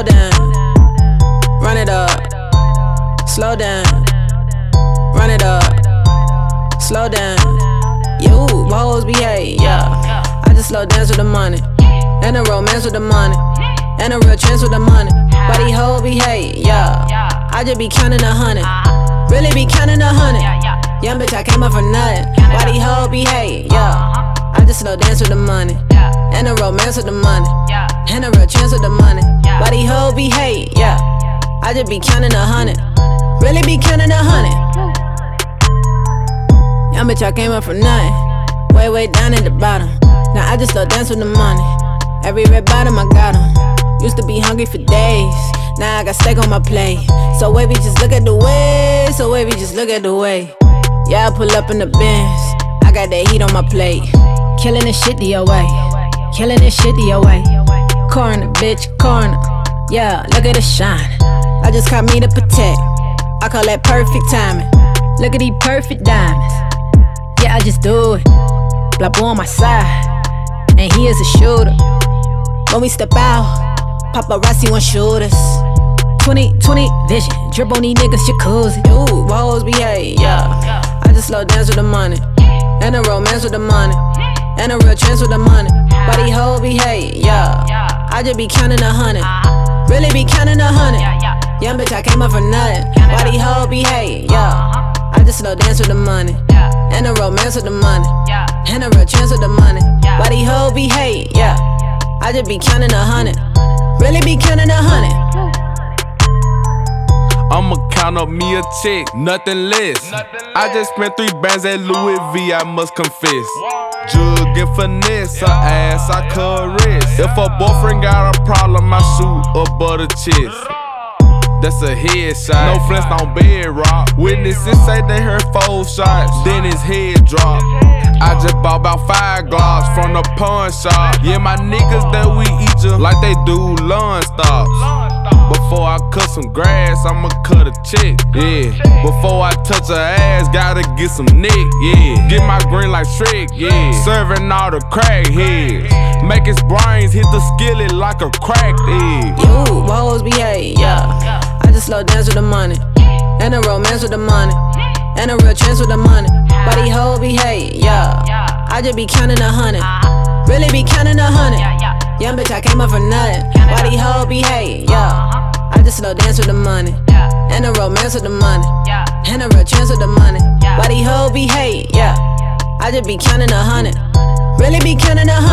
slow down, run it up, slow down, run it up, slow down. You hoes behave, yeah. I just slow dance with the money, and the romance with the money, and the real chance with the money. Why these hoes behave, yeah. I just be counting 100, really be counting 100. Young bitch, I came up for nothing. Why these hoes behave, yeah. I just slow dance with the money, and the romance with the money, and the real chance with the money. Why these hoes behave, yeah. I just be counting 100, really be counting 100. Young bitch, I came up for nothing. Way down at the bottom. Now I just slow dance with the money. Every red bottom I got 'em. Used to be hungry for days. Now I got steak on my plate. So wavy, just look at the way. So wavy, just look at the way. Yeah, I pull up in the Benz. I got that heat on my plate. Killing this shit the way. Killing this shit the way. Corner, bitch, corner. Yeah, look at the shine. I just caught me to protect. I call that perfect timing. Look at these perfect diamonds. Yeah, I just do it. Black boy on my side, and he is a shooter. When we step out, paparazzi won't shoot us. 20/20 vision, drip on these niggas jacuzzi. Dude, hoes behave, yeah. I just slow dance with the money, and the romance with the money, and the real chance with the money. Why these hoes behave, yeah. I just be counting 100, really be counting 100. Young bitch, I came up for nothing. Why these hoes behave, yeah. I just slow dance with the money, and the romance with the money, and the real chance with the money. Why these hoes behave, yeah. I just be counting 100, really be counting 100. I'ma count up me a check, nothing less. I just spent 3 bands at Louis V, I must confess. Jug and finesse, her ass I caress. If a boyfriend got a problem, I shoot above the chest. That's a headshot, no flints on bedrock. Witnesses say they heard 4 shots, then his head dropped. I just bought about 5 gloves from the pawn shop. Yeah, my niggas that we eat ya like they do lawn stops. Before I cut some grass, I'ma cut a check, yeah. Before I touch her ass, gotta get some neck, yeah. Get my green like Shrek, yeah. Serving all the crackheads, make his brains hit the skillet like a cracked egg. You hoes behave, yeah. I just slow dance with the money, and the romance with the money, and the real chance with the money. Why these hoes behave, yeah. I just be counting 100, really be counting 100. Young bitch, I came up for nothing. Why these hoes behave, yeah. I just slow dance with the money, and the romance with the money, and the real chance with the money. Why these hoes behave, yeah. I just be counting 100, really be counting 100.